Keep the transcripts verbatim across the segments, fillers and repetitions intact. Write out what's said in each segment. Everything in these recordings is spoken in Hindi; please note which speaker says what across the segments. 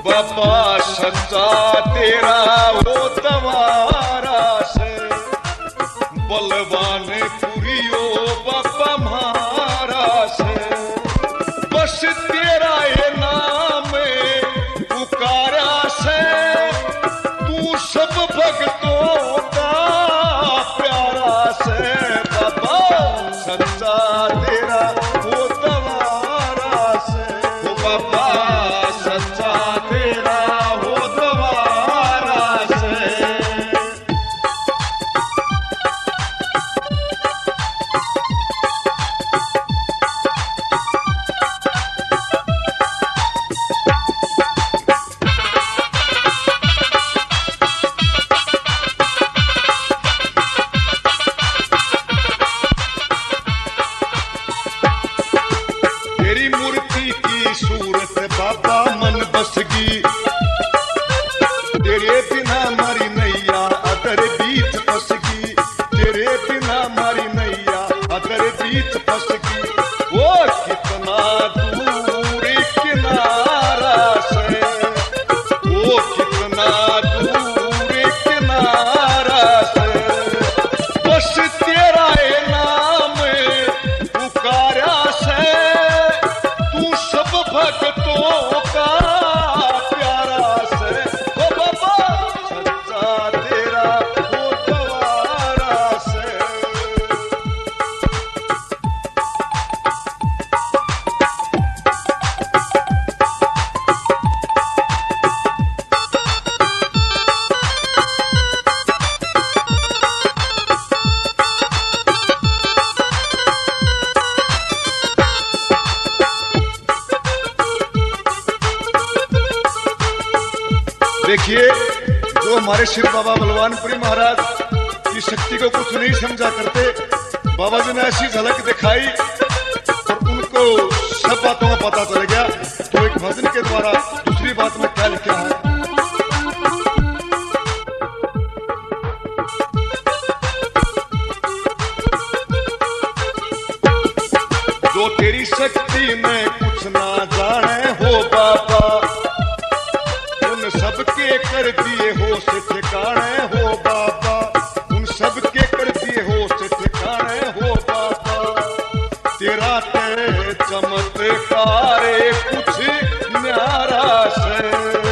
Speaker 1: बाबा सच्चा तेरा वो तवारा से बलवान पुरियो बाबा महारा से बस तेरा ये नाम पुकारा से तू सब भक्तों का प्यारा से बाबा सच्चा तेरा वो तवारा से वो बाबा सच्चा तेरा वो तवारा से। तेरी मूर्ति की सूरत बाबा मन बस गई, तेरे बिना मारी नैया अदर बीच फंस गई, तेरे बिना मारी नैया अदर बीच फंस गई। वो कितना दूर किनारा से, वो कितना दूर किनारा से बस तेरा ये नाम पुकारा से भक्तों का प्यारा से वो बाबा सच्चा तेरा वो तवारा से। देखिए जो हमारे शिव बाबा बलवानपुरी महाराज की शक्ति को कुछ नहीं समझा करते, बाबा जी ने ऐसी झलक दिखाई और उनको सब बातों का पता चल गया। तो एक भजन के द्वारा दूसरी बात में क्या लिखा है, जो तेरी शक्ति में कुछ ना जाने हो बाबा, सबके कर दिए होश ठिकाने हो बाबा, उन सबके कर दिए होश ठिकाने हो बाबा। तेरा ते चमत्कार कुछ न्यारा से,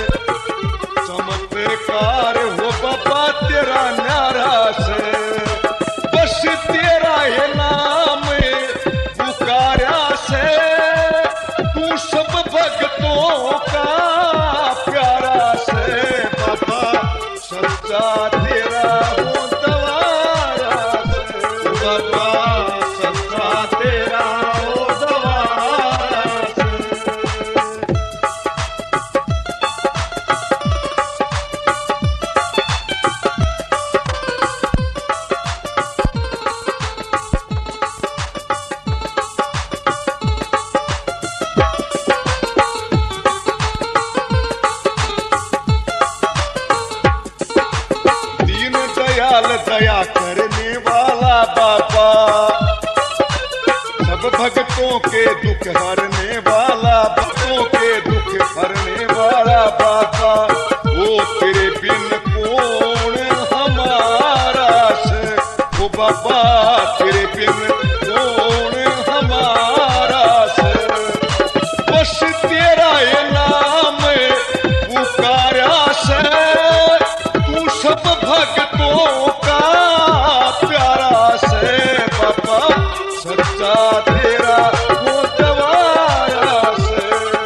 Speaker 1: चमत्कार हो बाबा तेरा न्यारा से बस तेरा ये नाम पुकारा से तू सब भक्तों का प्यारा से बाबा सच्चा तेरा वो तवारा से बाबा सच्चा तेरा वो तवारा से। दया करने वाला बाबा, सब भक्तों के दुख हरने वाला, भक्तों के दुख हरने वाला बाबा। वो तेरे बिन कौन हमारा से, वो बाबा तेरे बिन कौन हमारा से बस तेरा ये नाम पुकारा से तू सब भक्तों का प्यारा से बाबा सच्चा तेरा वो तवारा से।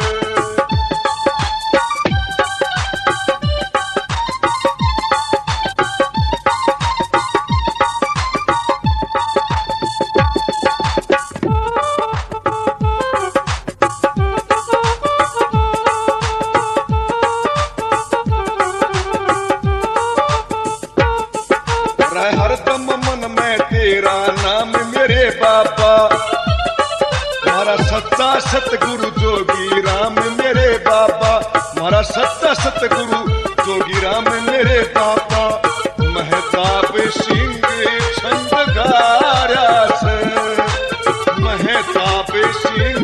Speaker 1: हरदम मन में तेरा नाम मेरे बाबा, हमारा सच्चा सतगुरु जोगी राम मेरे बाबा, हमारा सच्चा सतगुरु जोगी राम मेरे बाबा। महताब सिंह छंद गारा से, महताब सिंह